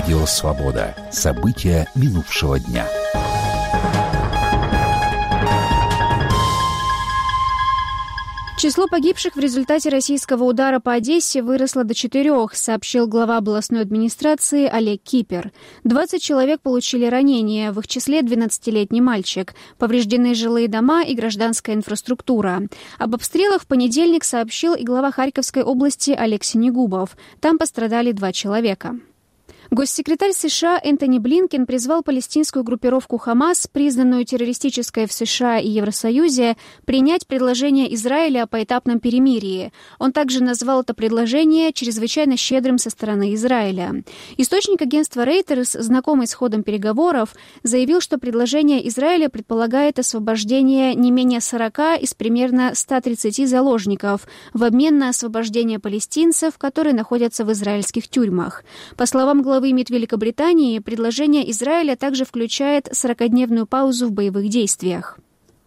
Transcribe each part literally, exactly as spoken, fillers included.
Радио «Свобода». События минувшего дня. Число погибших в результате российского удара по Одессе выросло до четырех, сообщил глава областной администрации Олег Кипер. двадцать человек получили ранения, в их числе двенадцатилетний мальчик. Повреждены жилые дома и гражданская инфраструктура. Об обстрелах в понедельник сообщил и глава Харьковской области Олег Синегубов. Там пострадали два человека. Госсекретарь США Энтони Блинкен призвал палестинскую группировку «Хамас», признанную террористической в США и Евросоюзе, принять предложение Израиля о поэтапном перемирии. Он также назвал это предложение чрезвычайно щедрым со стороны Израиля. Источник агентства Reuters, знакомый с ходом переговоров, заявил, что предложение Израиля предполагает освобождение не менее сорока из примерно ста тридцати заложников в обмен на освобождение палестинцев, которые находятся в израильских тюрьмах. По словам главы МИД Великобритании, предложение Израиля также включает сорокадневную паузу в боевых действиях.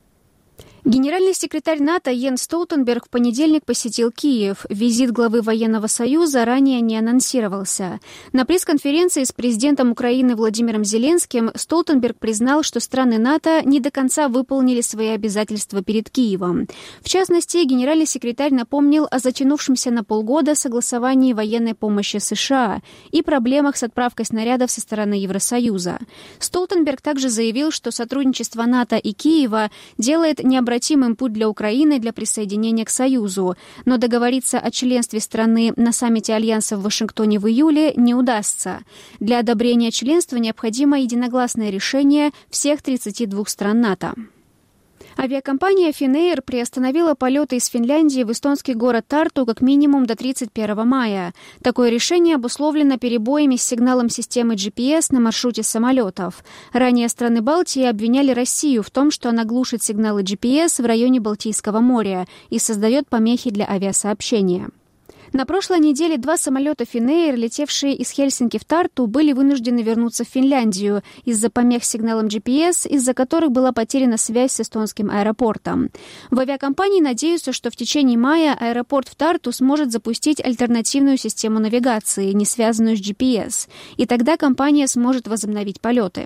Генеральный секретарь НАТО Йенс Столтенберг в понедельник посетил Киев. Визит главы военного союза ранее не анонсировался. На пресс-конференции с президентом Украины Владимиром Зеленским Столтенберг признал, что страны НАТО не до конца выполнили свои обязательства перед Киевом. В частности, генеральный секретарь напомнил о затянувшемся на полгода согласовании военной помощи США и проблемах с отправкой снарядов со стороны Евросоюза. Столтенберг также заявил, что сотрудничество НАТО и Киева делает необратимым необратимым путь для Украины для присоединения к Союзу, но договориться о членстве страны на саммите Альянса в Вашингтоне в июле не удастся. Для одобрения членства необходимо единогласное решение всех тридцати двух стран НАТО. Авиакомпания Finnair приостановила полеты из Финляндии в эстонский город Тарту как минимум до тридцать первого мая. Такое решение обусловлено перебоями с сигналом системы джи пи эс на маршруте самолетов. Ранее страны Балтии обвиняли Россию в том, что она глушит сигналы джи пи эс в районе Балтийского моря и создает помехи для авиасообщения. На прошлой неделе два самолета Finnair, летевшие из Хельсинки в Тарту, были вынуждены вернуться в Финляндию из-за помех с сигналом джи пи эс, из-за которых была потеряна связь с эстонским аэропортом. В авиакомпании надеются, что в течение мая аэропорт в Тарту сможет запустить альтернативную систему навигации, не связанную с джи пи эс, и тогда компания сможет возобновить полеты.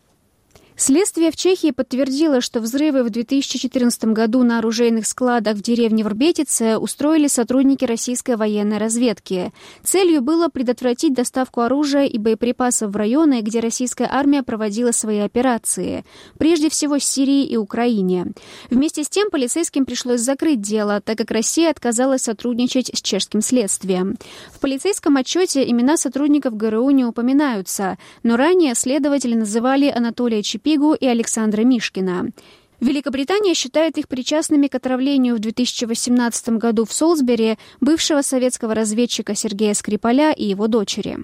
Следствие в Чехии подтвердило, что взрывы в две тысячи четырнадцатом году на оружейных складах в деревне Врбетице устроили сотрудники российской военной разведки. Целью было предотвратить доставку оружия и боеприпасов в районы, где российская армия проводила свои операции, прежде всего в Сирии и Украине. Вместе с тем полицейским пришлось закрыть дело, так как Россия отказалась сотрудничать с чешским следствием. В полицейском отчете имена сотрудников ГРУ не упоминаются, но ранее следователи называли Анатолия Чепигу и Александра Мишкина. Великобритания считает их причастными к отравлению в две тысячи восемнадцатом году в Солсбери бывшего советского разведчика Сергея Скрипаля и его дочери.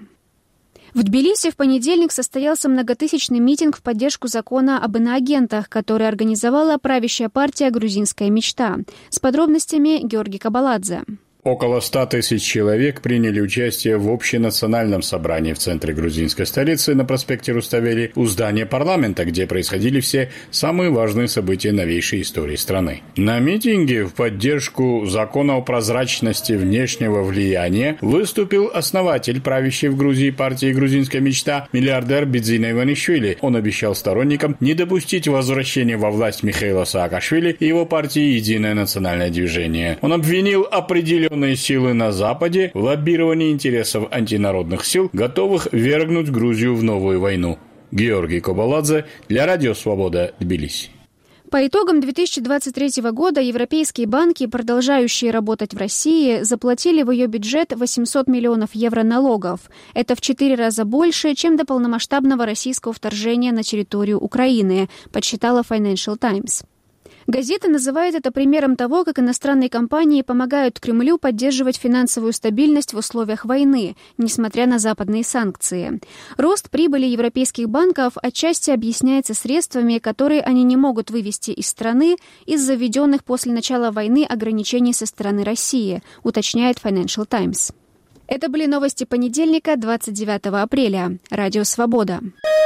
В Тбилиси в понедельник состоялся многотысячный митинг в поддержку закона об иноагентах, который организовала правящая партия «Грузинская мечта». С подробностями Георгий Кабаладзе. Около ста тысяч человек приняли участие в общенациональном собрании в центре грузинской столицы на проспекте Руставели у здания парламента, где происходили все самые важные события новейшей истории страны. На митинге в поддержку закона о прозрачности внешнего влияния выступил основатель правящей в Грузии партии «Грузинская мечта» миллиардер Бидзина Иванишвили. Он обещал сторонникам не допустить возвращения во власть Михаила Саакашвили и его партии «Единое национальное движение». Он обвинил определенные силы на Западе в лоббировании интересов антинародных сил, готовых ввергнуть Грузию в новую войну. Георгий Кабаладзе для Радио Свобода, Тбилиси. По итогам две тысячи двадцать третьего года европейские банки, продолжающие работать в России, заплатили в ее бюджет восемьсот миллионов евро налогов. Это в четыре раза больше, чем до полномасштабного российского вторжения на территорию Украины, подсчитала Financial Times. Газета называет это примером того, как иностранные компании помогают Кремлю поддерживать финансовую стабильность в условиях войны, несмотря на западные санкции. Рост прибыли европейских банков отчасти объясняется средствами, которые они не могут вывести из страны из-за введенных после начала войны ограничений со стороны России, уточняет Financial Times. Это были новости понедельника, двадцать девятого апреля. Радио «Свобода».